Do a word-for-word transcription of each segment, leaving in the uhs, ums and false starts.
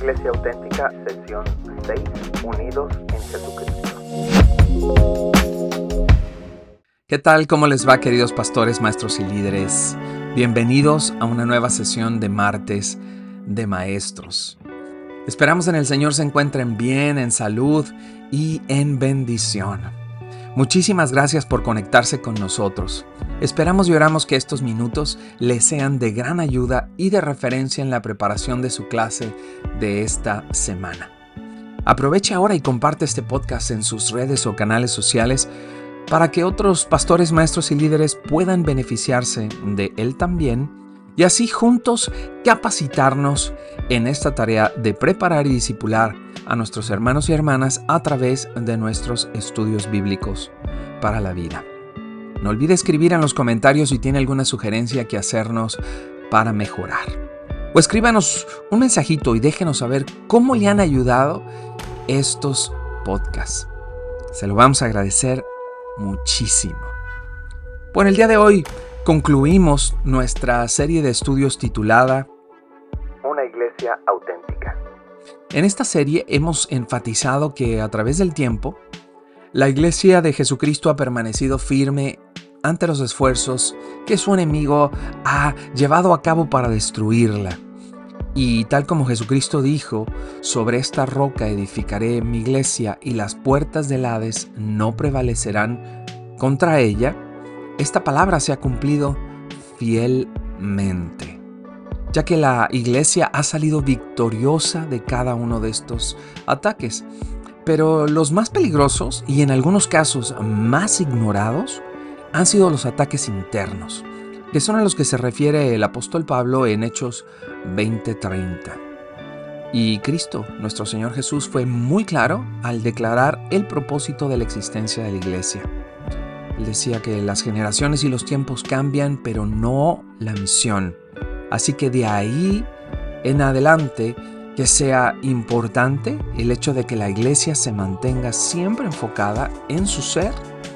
Iglesia Auténtica, sesión seis, Unidos en Jesucristo. ¿Qué tal? ¿Cómo les va, queridos pastores, maestros y líderes? Bienvenidos a una nueva sesión de martes de maestros. Esperamos en el Señor se encuentren bien, en salud y en bendición. Muchísimas gracias por conectarse con nosotros. Esperamos y oramos que estos minutos les sean de gran ayuda y de referencia en la preparación de su clase de esta semana. Aproveche ahora y comparte este podcast en sus redes o canales sociales para que otros pastores, maestros y líderes puedan beneficiarse de él también y así juntos capacitarnos en esta tarea de preparar y discipular a nuestros hermanos y hermanas a través de nuestros estudios bíblicos para la vida. No olvide escribir en los comentarios si tiene alguna sugerencia que hacernos para mejorar. O escríbanos un mensajito y déjenos saber cómo le han ayudado estos podcasts. Se lo vamos a agradecer muchísimo. Bueno, el día de hoy concluimos nuestra serie de estudios titulada Una Iglesia Auténtica. En esta serie hemos enfatizado que a través del tiempo, la Iglesia de Jesucristo ha permanecido firme ante los esfuerzos que su enemigo ha llevado a cabo para destruirla. Y tal como Jesucristo dijo, sobre esta roca edificaré mi iglesia y las puertas del Hades no prevalecerán contra ella, esta palabra se ha cumplido fielmente, ya que la iglesia ha salido victoriosa de cada uno de estos ataques. Pero los más peligrosos y en algunos casos más ignorados han sido los ataques internos, que son a los que se refiere el apóstol Pablo en Hechos veinte treinta. Y Cristo, nuestro Señor Jesús, fue muy claro al declarar el propósito de la existencia de la iglesia. Él decía que las generaciones y los tiempos cambian, pero no la misión. Así que de ahí en adelante que sea importante el hecho de que la iglesia se mantenga siempre enfocada en su ser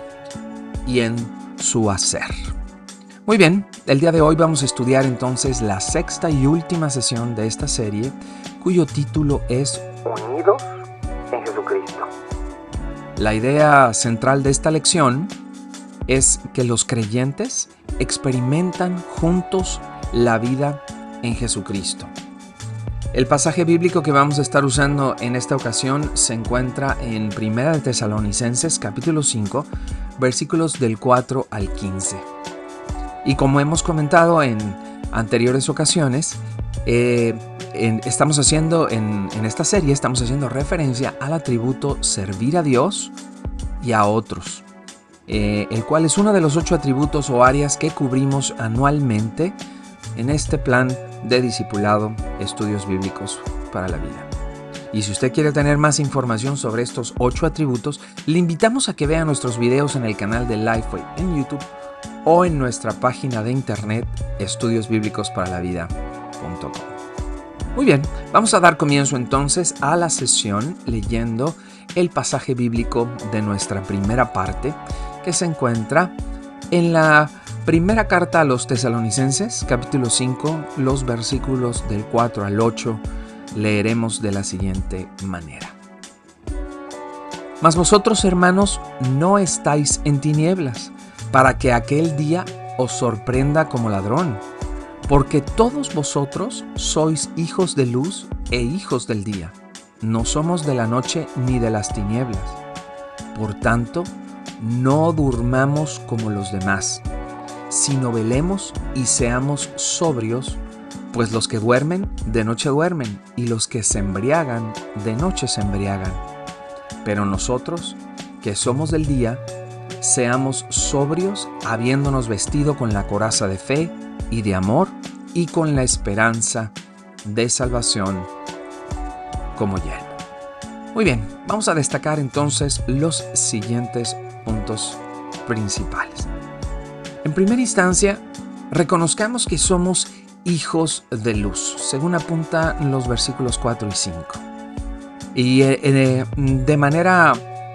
y en su hacer. Muy bien, el día de hoy vamos a estudiar entonces la sexta y última sesión de esta serie, cuyo título es Unidos en Jesucristo. La idea central de esta lección es que los creyentes experimentan juntos la vida en Jesucristo. El pasaje bíblico que vamos a estar usando en esta ocasión se encuentra en Primera de Tesalonicenses capítulo cinco, versículos del cuatro al quince. Y como hemos comentado en anteriores ocasiones, eh, en, estamos haciendo en, en esta serie estamos haciendo referencia al atributo servir a Dios y a otros, eh, el cual es uno de los ocho atributos o áreas que cubrimos anualmente en este plan de discipulado, estudios bíblicos para la vida. Y si usted quiere tener más información sobre estos ocho atributos, le invitamos a que vea nuestros videos en el canal de Lifeway en YouTube o en nuestra página de internet estudios bíblicos para la vida punto com. Muy bien, vamos a dar comienzo entonces a la sesión leyendo el pasaje bíblico de nuestra primera parte, que se encuentra en la primera carta a los Tesalonicenses, capítulo cinco, los versículos del cuatro al ocho, leeremos de la siguiente manera. Mas vosotros, hermanos, no estáis en tinieblas, para que aquel día os sorprenda como ladrón, porque todos vosotros sois hijos de luz e hijos del día. No somos de la noche ni de las tinieblas. Por tanto, no durmamos como los demás, sino velemos y seamos sobrios, pues los que duermen, de noche duermen, y los que se embriagan, de noche se embriagan. Pero nosotros, que somos del día, seamos sobrios, habiéndonos vestido con la coraza de fe y de amor, y con la esperanza de salvación como yelmo. Muy bien, vamos a destacar entonces los siguientes puntos principales. En primera instancia, reconozcamos que somos hijos de luz, según apuntan los versículos cuatro y cinco. Y eh, de manera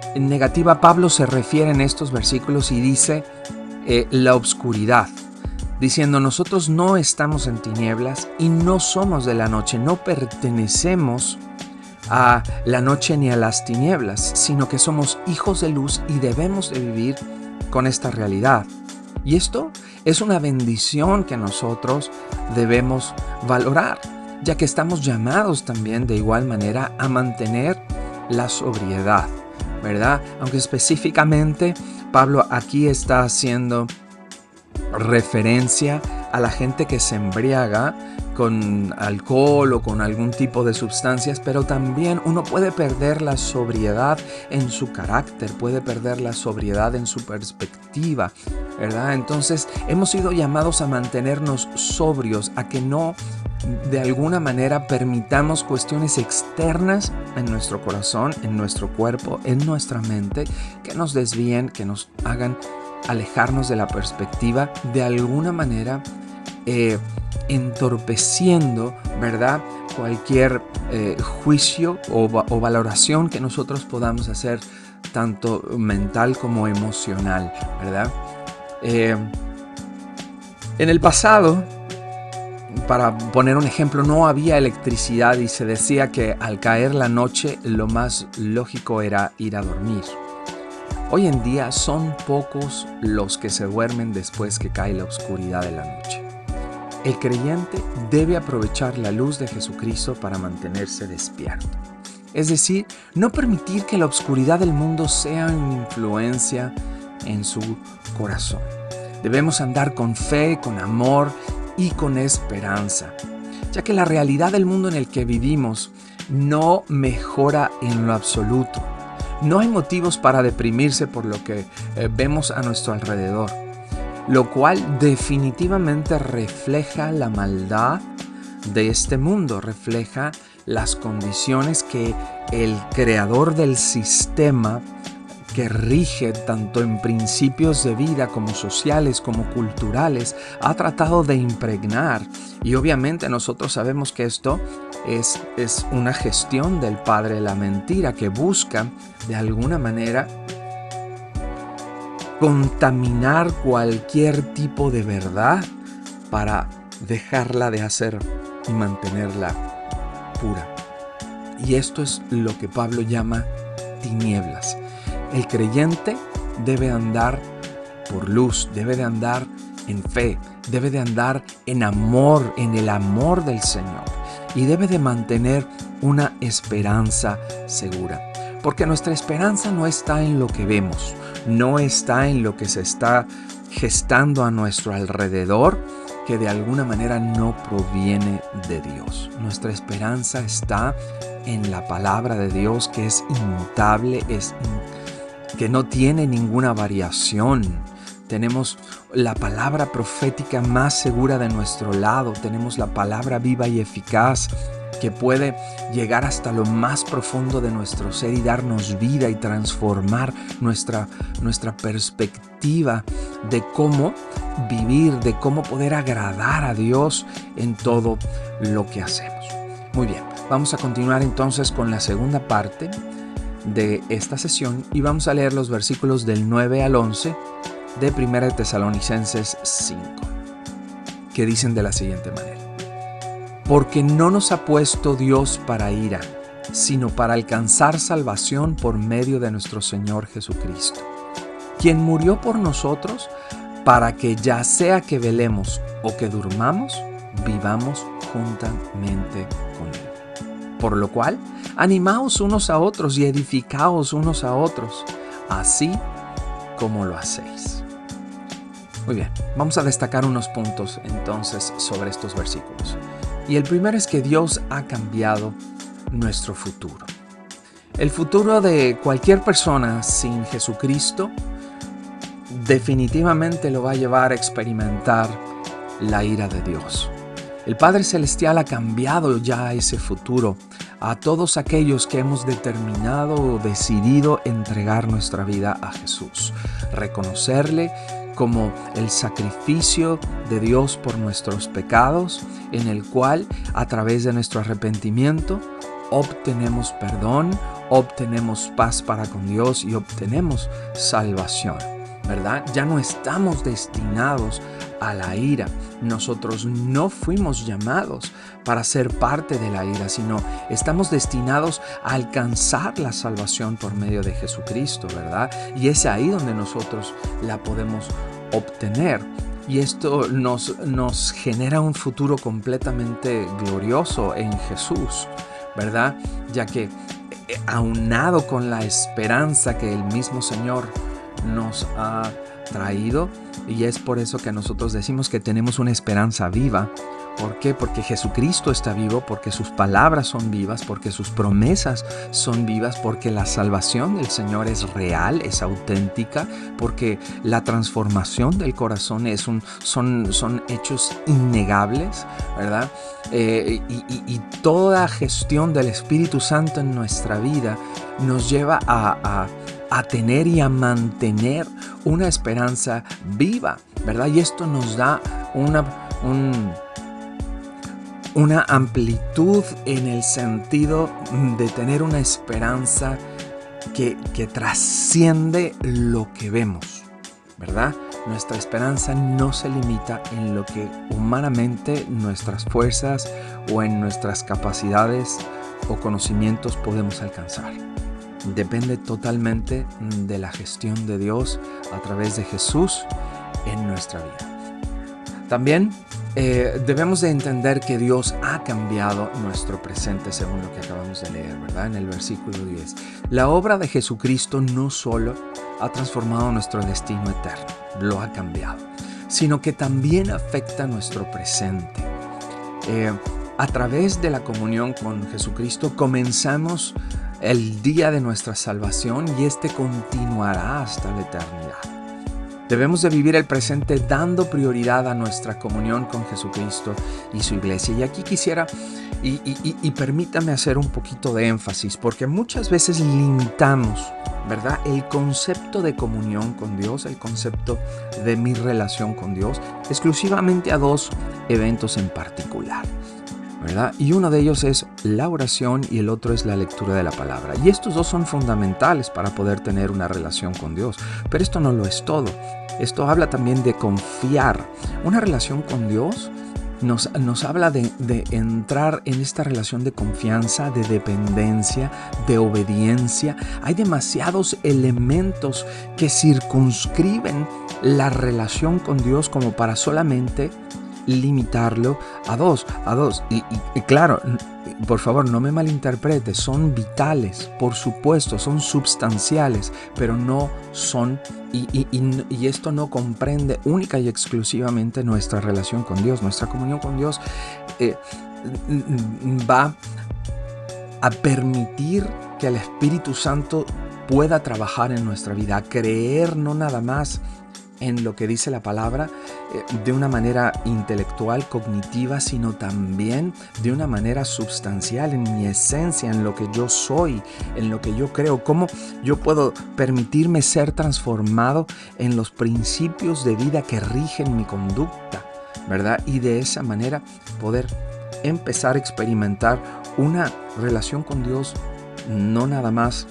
negativa, Pablo se refiere en estos versículos y dice eh, la oscuridad. diciendo: nosotros no estamos en tinieblas y no somos de la noche, no pertenecemos a la noche ni a las tinieblas, sino que somos hijos de luz y debemos de vivir con esta realidad. Y esto es una bendición que nosotros debemos valorar, ya que estamos llamados también de igual manera a mantener la sobriedad, ¿verdad? Aunque específicamente Pablo aquí está haciendo referencia a la gente que se embriaga con alcohol o con algún tipo de sustancias, pero también uno puede perder la sobriedad en su carácter, puede perder la sobriedad en su perspectiva, ¿verdad? Entonces hemos sido llamados a mantenernos sobrios, a que no de alguna manera permitamos cuestiones externas en nuestro corazón, en nuestro cuerpo, en nuestra mente, que nos desvíen, que nos hagan alejarnos de la perspectiva, de alguna manera eh, entorpeciendo, ¿verdad?, cualquier eh, juicio o, o valoración que nosotros podamos hacer, tanto mental como emocional, ¿verdad? Eh, en el pasado, para poner un ejemplo, no había electricidad y se decía que al caer la noche lo más lógico era ir a dormir. Hoy en día son pocos los que se duermen después que cae la oscuridad de la noche. El creyente debe aprovechar la luz de Jesucristo para mantenerse despierto. Es decir, no permitir que la oscuridad del mundo sea una influencia en su corazón. Debemos andar con fe, con amor y con esperanza, ya que la realidad del mundo en el que vivimos no mejora en lo absoluto. No hay motivos para deprimirse por lo que eh, vemos a nuestro alrededor, lo cual definitivamente refleja la maldad de este mundo, refleja las condiciones que el creador del sistema, que rige tanto en principios de vida como sociales como culturales, ha tratado de impregnar. Y obviamente nosotros sabemos que esto es, es una gestión del padre de la mentira, que busca de alguna manera contaminar cualquier tipo de verdad para dejarla de hacer y mantenerla pura. Y esto es lo que Pablo llama tinieblas. El creyente debe andar por luz, debe de andar en fe, debe de andar en amor, en el amor del Señor, y debe de mantener una esperanza segura. Porque nuestra esperanza no está en lo que vemos, no está en lo que se está gestando a nuestro alrededor, que de alguna manera no proviene de Dios. Nuestra esperanza está en la palabra de Dios, que es inmutable, es que no tiene ninguna variación. Tenemos la palabra profética más segura de nuestro lado. Tenemos la palabra viva y eficaz que puede llegar hasta lo más profundo de nuestro ser y darnos vida y transformar nuestra, nuestra perspectiva de cómo vivir, de cómo poder agradar a Dios en todo lo que hacemos. Muy bien, vamos a continuar entonces con la segunda parte de esta sesión y vamos a leer los versículos del nueve al once de primera de Tesalonicenses cinco, que dicen de la siguiente manera: porque no nos ha puesto Dios para ira, sino para alcanzar salvación por medio de nuestro Señor Jesucristo, quien murió por nosotros para que ya sea que velemos o que durmamos, vivamos juntamente con Él. Por lo cual, animaos unos a otros y edificaos unos a otros, así como lo hacéis. Muy bien, vamos a destacar unos puntos entonces sobre estos versículos. Y el primero es que Dios ha cambiado nuestro futuro. El futuro de cualquier persona sin Jesucristo definitivamente lo va a llevar a experimentar la ira de Dios. El Padre Celestial ha cambiado ya ese futuro a todos aquellos que hemos determinado o decidido entregar nuestra vida a Jesús, reconocerle como el sacrificio de Dios por nuestros pecados, en el cual a través de nuestro arrepentimiento obtenemos perdón, obtenemos paz para con Dios y obtenemos salvación, ¿verdad? Ya no estamos destinados a la ira. Nosotros no fuimos llamados para ser parte de la ira, sino estamos destinados a alcanzar la salvación por medio de Jesucristo, ¿verdad? Y es ahí donde nosotros la podemos obtener. Y esto nos, nos genera un futuro completamente glorioso en Jesús, ¿verdad? Ya que aunado con la esperanza que el mismo Señor nos ha traído, y es por eso que nosotros decimos que tenemos una esperanza viva. ¿Por qué? Porque Jesucristo está vivo, porque sus palabras son vivas, porque sus promesas son vivas, porque la salvación del Señor es real, es auténtica, porque la transformación del corazón es un, son, son hechos innegables, ¿verdad? Eh, y, y, y toda gestión del Espíritu Santo en nuestra vida nos lleva a, a a tener y a mantener una esperanza viva, ¿verdad? Y esto nos da una, un, una amplitud en el sentido de tener una esperanza que, que trasciende lo que vemos, ¿verdad? Nuestra esperanza no se limita en lo que humanamente nuestras fuerzas o en nuestras capacidades o conocimientos podemos alcanzar. Depende totalmente de la gestión de Dios a través de Jesús en nuestra vida. También eh, debemos de entender que Dios ha cambiado nuestro presente según lo que acabamos de leer, ¿verdad? En el versículo diez. La obra de Jesucristo no solo ha transformado nuestro destino eterno, lo ha cambiado, sino que también afecta nuestro presente. Eh, a través de la comunión con Jesucristo comenzamos el día de nuestra salvación y este continuará hasta la eternidad. Debemos de vivir el presente dando prioridad a nuestra comunión con Jesucristo y su iglesia. Y aquí quisiera, y, y, y permítame hacer un poquito de énfasis, porque muchas veces limitamos, ¿verdad?, el concepto de comunión con Dios, el concepto de mi relación con Dios, exclusivamente a dos eventos en particular, ¿verdad? Y uno de ellos es la oración y el otro es la lectura de la palabra. Y estos dos son fundamentales para poder tener una relación con Dios. Pero esto no lo es todo. Esto habla también de confiar. Una relación con Dios nos, nos habla de, de entrar en esta relación de confianza, de dependencia, de obediencia. Hay demasiados elementos que circunscriben la relación con Dios como para solamente limitarlo a dos, a dos. Y, y, y claro, por favor, no me malinterprete, son vitales, por supuesto, son substanciales, pero no son, y, y, y, y esto no comprende única y exclusivamente nuestra relación con Dios. Nuestra comunión con Dios eh, va a permitir que el Espíritu Santo pueda trabajar en nuestra vida, a creer no nada más en lo que dice la palabra eh, de una manera intelectual, cognitiva, sino también de una manera sustancial, en mi esencia, en lo que yo soy, en lo que yo creo. Cómo yo puedo permitirme ser transformado en los principios de vida que rigen mi conducta, ¿verdad? Y de esa manera poder empezar a experimentar una relación con Dios, no nada más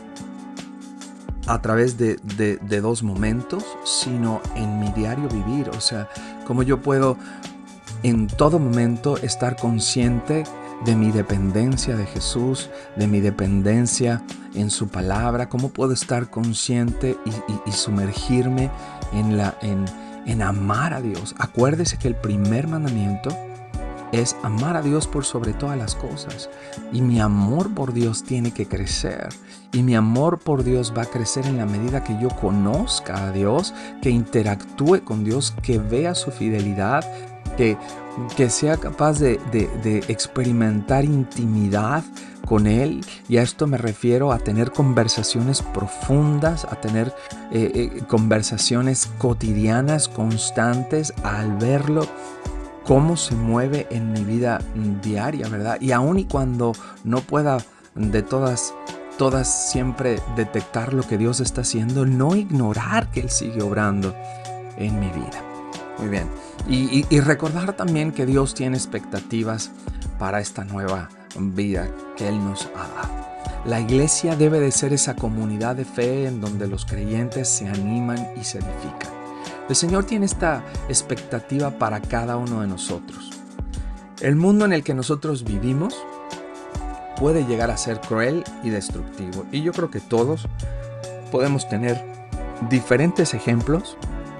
a través de, de, de dos momentos, sino en mi diario vivir. O sea, cómo yo puedo en todo momento estar consciente de mi dependencia de Jesús, de mi dependencia en su palabra, cómo puedo estar consciente y, y, y sumergirme en, la, en, en amar a Dios. Acuérdese que el primer mandamiento es amar a Dios por sobre todas las cosas. Y mi amor por Dios tiene que crecer. Y mi amor por Dios va a crecer en la medida que yo conozca a Dios, que interactúe con Dios, que vea su fidelidad, que, que sea capaz de, de, de experimentar intimidad con Él. Y a esto me refiero a tener conversaciones profundas, a tener eh, eh, conversaciones cotidianas, constantes, al verlo cómo se mueve en mi vida diaria, ¿verdad? Y aun y cuando no pueda de todas, todas siempre detectar lo que Dios está haciendo, no ignorar que Él sigue obrando en mi vida. Muy bien. Y, y, y recordar también que Dios tiene expectativas para esta nueva vida que Él nos ha dado. La iglesia debe de ser esa comunidad de fe en donde los creyentes se animan y se edifican. El Señor tiene esta expectativa para cada uno de nosotros. El mundo en el que nosotros vivimos puede llegar a ser cruel y destructivo. Y yo creo que todos podemos tener diferentes ejemplos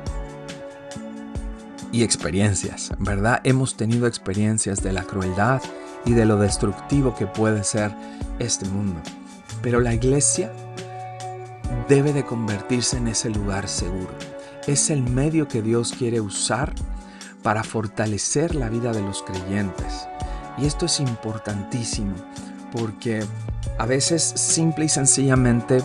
y experiencias, ¿verdad? Hemos tenido experiencias de la crueldad y de lo destructivo que puede ser este mundo. Pero la iglesia debe de convertirse en ese lugar seguro. Es el medio que Dios quiere usar para fortalecer la vida de los creyentes. Y esto es importantísimo porque a veces simple y sencillamente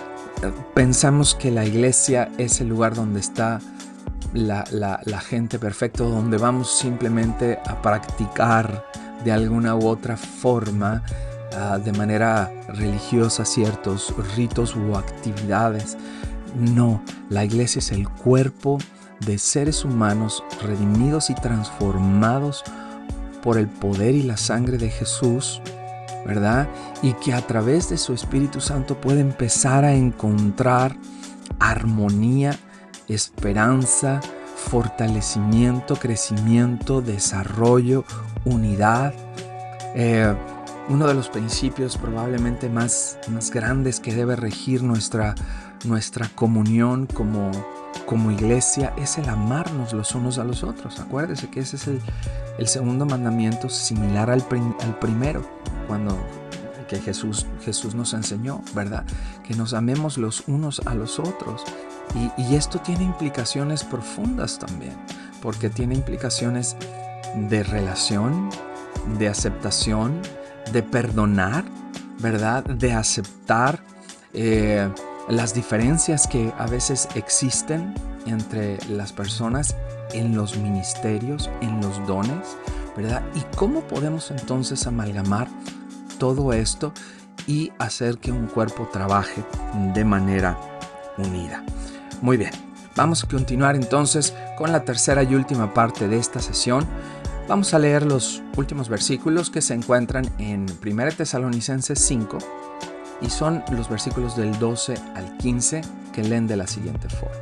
pensamos que la iglesia es el lugar donde está la, la, la gente perfecta, donde vamos simplemente a practicar de alguna u otra forma, uh, de manera religiosa, ciertos ritos u actividades. No, la iglesia es el cuerpo de seres humanos redimidos y transformados por el poder y la sangre de Jesús, ¿verdad? Y que a través de su Espíritu Santo puede empezar a encontrar armonía, esperanza, fortalecimiento, crecimiento, desarrollo, unidad. Eh, uno de los principios probablemente más, más grandes que debe regir nuestra, nuestra comunión como, como iglesia es el amarnos los unos a los otros. Acuérdese que ese es el, el segundo mandamiento, similar al, prim, al primero, cuando que Jesús, Jesús nos enseñó, ¿verdad? Que nos amemos los unos a los otros. Y, y esto tiene implicaciones profundas también, porque tiene implicaciones de relación, de aceptación, de perdonar, ¿verdad? De aceptar eh, las diferencias que a veces existen entre las personas en los ministerios, en los dones, ¿verdad? Y cómo podemos entonces amalgamar todo esto y hacer que un cuerpo trabaje de manera unida. Muy bien, vamos a continuar entonces con la tercera y última parte de esta sesión. Vamos a leer los últimos versículos que se encuentran en primera Tesalonicenses cinco y son los versículos del doce al quince que leen de la siguiente forma.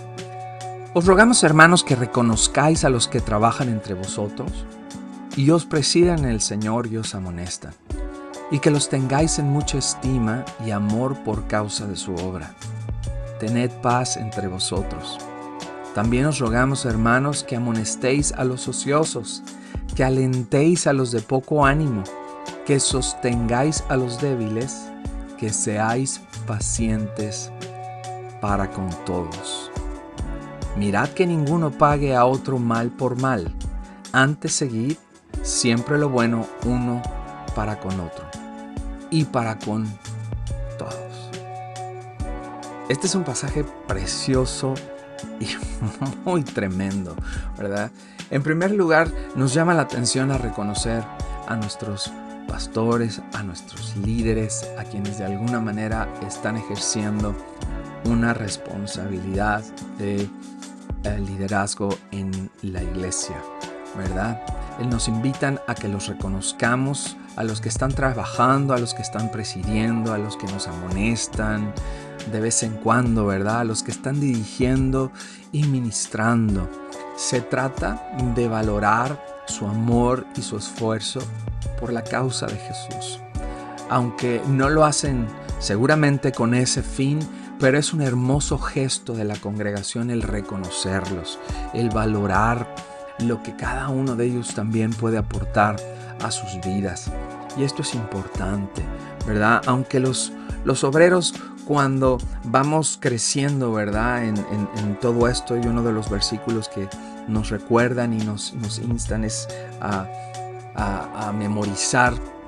Os rogamos, hermanos, que reconozcáis a los que trabajan entre vosotros y os presidan en el Señor y os amonestan, y que los tengáis en mucha estima y amor por causa de su obra. Tened paz entre vosotros. También os rogamos, hermanos, que amonestéis a los ociosos, que alentéis a los de poco ánimo, que sostengáis a los débiles, que seáis pacientes para con todos. Mirad que ninguno pague a otro mal por mal. Antes seguid siempre lo bueno uno para con otro y para con todos. Este es un pasaje precioso y muy tremendo, ¿verdad? En primer lugar, nos llama la atención a reconocer a nuestros pastores, a nuestros líderes, a quienes de alguna manera están ejerciendo una responsabilidad de eh, liderazgo en la iglesia, ¿verdad? Él nos invitan a que los reconozcamos, a los que están trabajando, a los que están presidiendo, a los que nos amonestan de vez en cuando, ¿verdad? A los que están dirigiendo y ministrando. Se trata de valorar su amor y su esfuerzo por la causa de Jesús. Aunque no lo hacen seguramente con ese fin, pero es un hermoso gesto de la congregación el reconocerlos, el valorar lo que cada uno de ellos también puede aportar a sus vidas. Y esto es importante, ¿verdad? Aunque los, los obreros, cuando vamos creciendo, ¿verdad? En, en, en todo esto, y uno de los versículos que nos recuerdan y nos, nos instan es a, a, a memorizar,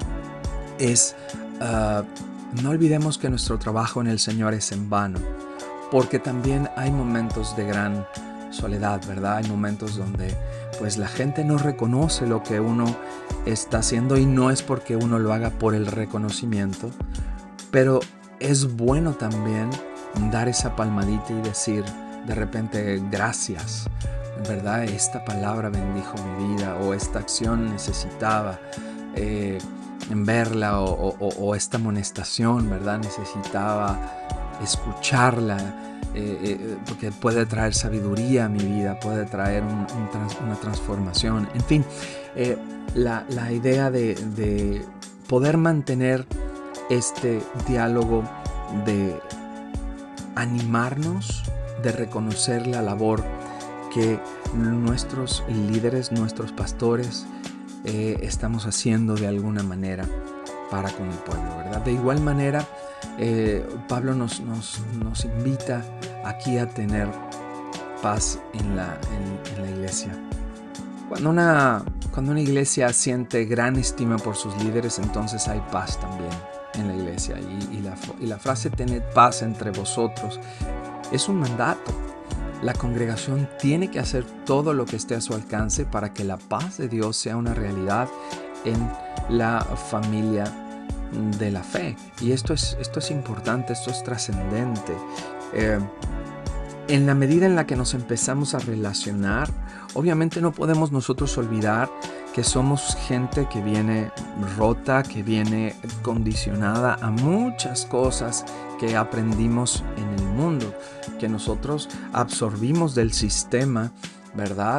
es uh, no olvidemos que nuestro trabajo en el Señor es en vano, porque también hay momentos de gran soledad, ¿verdad? Hay momentos donde pues la gente no reconoce lo que uno está haciendo, y no es porque uno lo haga por el reconocimiento, pero es bueno también dar esa palmadita y decir de repente gracias, ¿verdad? Esta palabra bendijo mi vida, o esta acción necesitaba eh, en verla o, o, o esta amonestación, ¿verdad? Necesitaba escucharla, eh, eh, porque puede traer sabiduría a mi vida, puede traer un, un trans, una transformación. En fin, eh, la, la idea de, de poder mantener este diálogo, de animarnos, de reconocer la labor que nuestros líderes, nuestros pastores, eh, estamos haciendo de alguna manera para con el pueblo, ¿verdad? De igual manera, eh, Pablo nos, nos, nos invita aquí a tener paz en la, en, en la iglesia. Cuando una, cuando una iglesia siente gran estima por sus líderes, entonces hay paz también en la iglesia. Y, y, la, y la frase "tened paz entre vosotros" es un mandato. La congregación tiene que hacer todo lo que esté a su alcance para que la paz de Dios sea una realidad en la familia de la fe. Y esto es, esto es importante, esto es trascendente. Eh, en la medida en la que nos empezamos a relacionar, obviamente no podemos nosotros olvidar que somos gente que viene rota, que viene condicionada a muchas cosas que aprendimos en el mundo, que nosotros absorbimos del sistema, ¿verdad?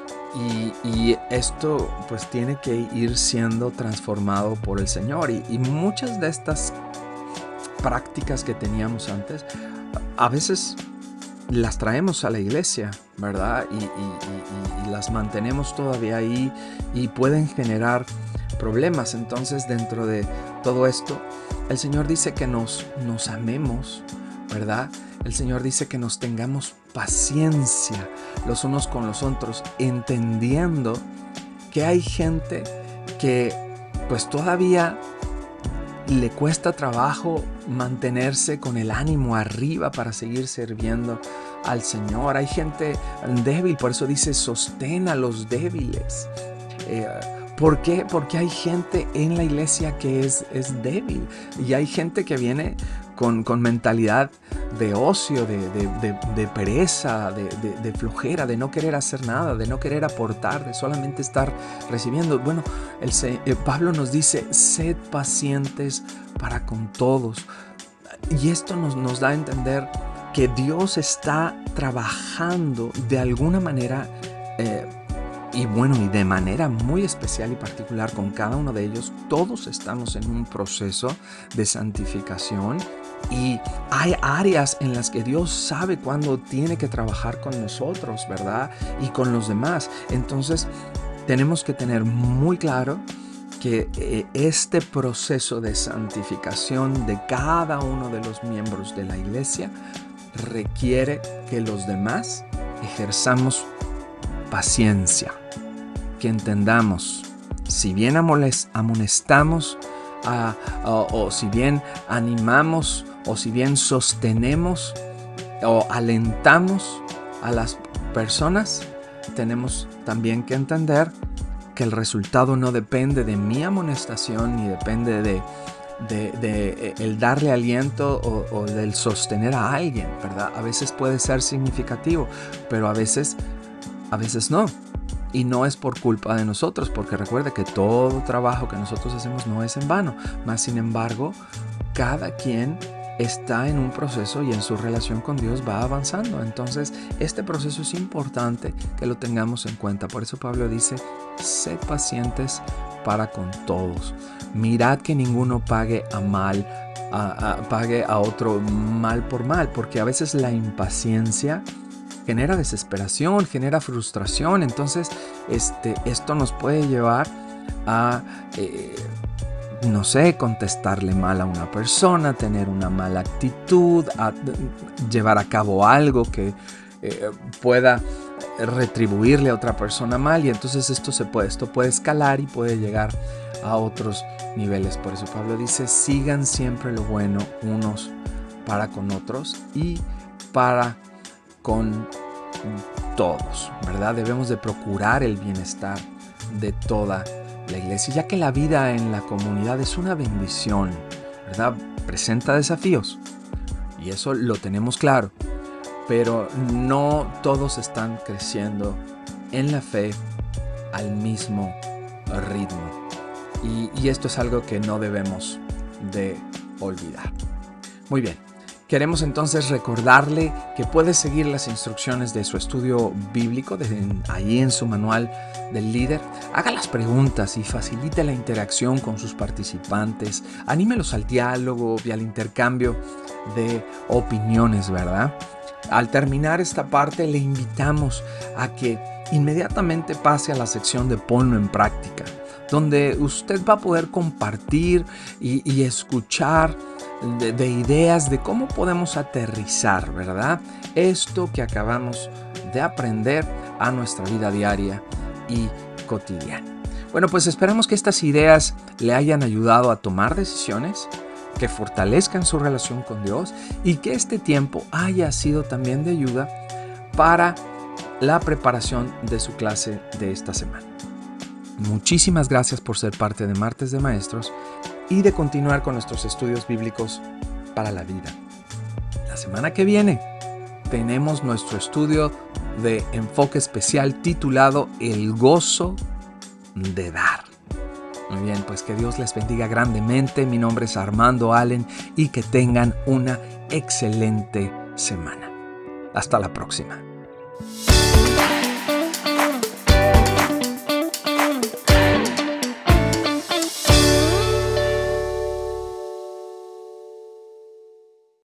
Y, y esto pues tiene que ir siendo transformado por el Señor. Y, y muchas de estas prácticas que teníamos antes, a veces las traemos a la iglesia, ¿verdad? Y, y, y, y las mantenemos todavía ahí y pueden generar problemas. Entonces, dentro de todo esto, el Señor dice que nos, nos amemos, ¿verdad? El Señor dice que nos tengamos paciencia los unos con los otros, entendiendo que hay gente que pues todavía le cuesta trabajo mantenerse con el ánimo arriba para seguir sirviendo al Señor. Hay gente débil, por eso dice sostén a los débiles. Eh, ¿Por qué? Porque hay gente en la iglesia que es, es débil, y hay gente que viene con, con mentalidad de ocio, de, de, de, de pereza, de, de, de flojera, de no querer hacer nada, de no querer aportar, de solamente estar recibiendo. Bueno, el, el Pablo nos dice, sed pacientes para con todos. Y esto nos, nos da a entender que Dios está trabajando de alguna manera, eh, y bueno, y de manera muy especial y particular con cada uno de ellos. Todos estamos en un proceso de santificación y hay áreas en las que Dios sabe cuándo tiene que trabajar con nosotros, ¿verdad? Y con los demás. Entonces, tenemos que tener muy claro que eh, este proceso de santificación de cada uno de los miembros de la iglesia requiere que los demás ejerzamos paciencia, que entendamos, si bien amonestamos, a, o, o si bien animamos, o si bien sostenemos o alentamos a las personas, tenemos también que entender que el resultado no depende de mi amonestación ni depende de, de, de el darle aliento o, o del sostener a alguien, ¿verdad? A veces puede ser significativo, pero a veces A veces no, y no es por culpa de nosotros, porque recuerda que todo trabajo que nosotros hacemos no es en vano. Más sin embargo, cada quien está en un proceso y en su relación con Dios va avanzando. Entonces, este proceso es importante que lo tengamos en cuenta. Por eso Pablo dice, sed pacientes para con todos. Mirad que ninguno pague a mal, a, a, pague a otro mal por mal, porque a veces la impaciencia genera desesperación, genera frustración. Entonces, este, esto nos puede llevar a, eh, no sé, contestarle mal a una persona, tener una mala actitud, a llevar a cabo algo que eh, pueda retribuirle a otra persona mal. Y entonces esto se puede, esto puede escalar y puede llegar a otros niveles. Por eso Pablo dice, sigan siempre lo bueno unos para con otros y para con todos, ¿verdad? Debemos de procurar el bienestar de toda la iglesia, ya que la vida en la comunidad es una bendición, ¿verdad? Presenta desafíos y eso lo tenemos claro, pero no todos están creciendo en la fe al mismo ritmo. Y, y esto es algo que no debemos de olvidar. Muy bien. Queremos entonces recordarle que puede seguir las instrucciones de su estudio bíblico de, en, ahí en su manual del líder. Haga las preguntas y facilite la interacción con sus participantes. Anímelos al diálogo y al intercambio de opiniones, ¿verdad? Al terminar esta parte le invitamos a que inmediatamente pase a la sección de ponlo en práctica, donde usted va a poder compartir y, y escuchar De, de ideas de cómo podemos aterrizar, ¿verdad?, esto que acabamos de aprender a nuestra vida diaria y cotidiana. Bueno, pues esperamos que estas ideas le hayan ayudado a tomar decisiones, que fortalezcan su relación con Dios y que este tiempo haya sido también de ayuda para la preparación de su clase de esta semana. Muchísimas gracias por ser parte de Martes de Maestros y de continuar con nuestros estudios bíblicos para la vida. La semana que viene tenemos nuestro estudio de enfoque especial titulado El gozo de dar. Muy bien, pues que Dios les bendiga grandemente. Mi nombre es Armando Allen y que tengan una excelente semana. Hasta la próxima.